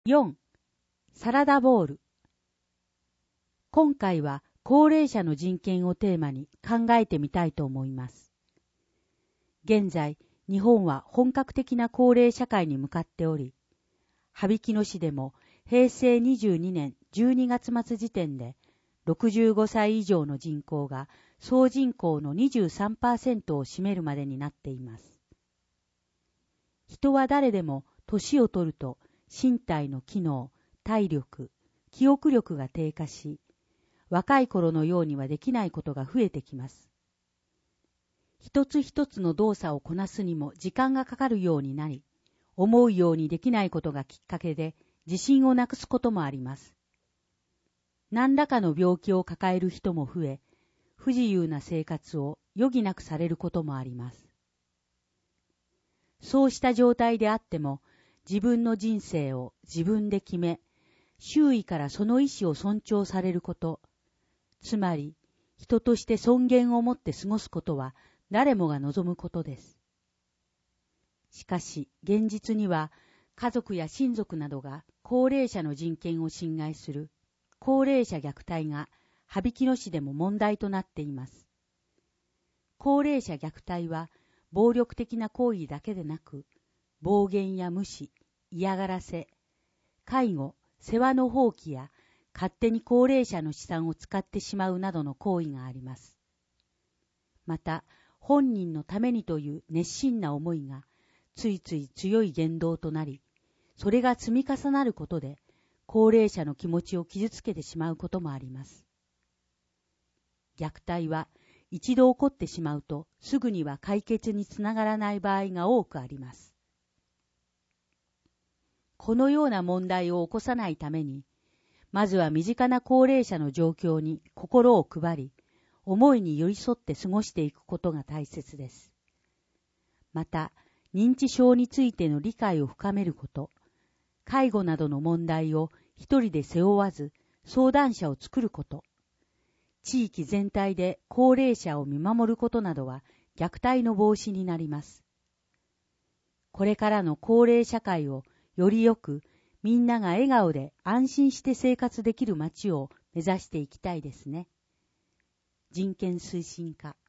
4. サラダボウル。今回は高齢者の人権をテーマに考えてみたいと思います。現在、日本は本格的な高齢社会に向かっており、羽曳野市でも平成22年12月末時点で65歳以上の人口が総人口の 23% を占めるまでになっています。人は誰でも年を取ると身体の機能、体力、記憶力が低下し、若い頃のようにはできないことが増えてきます。一つ一つの動作をこなすにも時間がかかるようになり、思うようにできないことがきっかけで自信をなくすこともあります。何らかの病気を抱える人も増え、不自由な生活を余儀なくされることもあります。そうした状態であっても、自分の人生を自分で決め、周囲からその意思を尊重されること、つまり人として尊厳を持って過ごすことは誰もが望むことです。しかし現実には家族や親族などが高齢者の人権を侵害する高齢者虐待が羽曳野市でも問題となっています。高齢者虐待は暴力的な行為だけでなく、暴言や無視、嫌がらせ、介護、世話の放棄や勝手に高齢者の資産を使ってしまうなどの行為があります。また、本人のためにという熱心な思いがついつい強い言動となり、それが積み重なることで高齢者の気持ちを傷つけてしまうこともあります。虐待は一度起こってしまうとすぐには解決につながらない場合が多くあります。このような問題を起こさないために、まずは身近な高齢者の状況に心を配り、思いに寄り添って過ごしていくことが大切です。また、認知症についての理解を深めること、介護などの問題を一人で背負わず相談者を作ること、地域全体で高齢者を見守ることなどは虐待の防止になります。これからの高齢社会をよりよくみんなが笑顔で安心して生活できる街を目指していきたいですね。人権推進課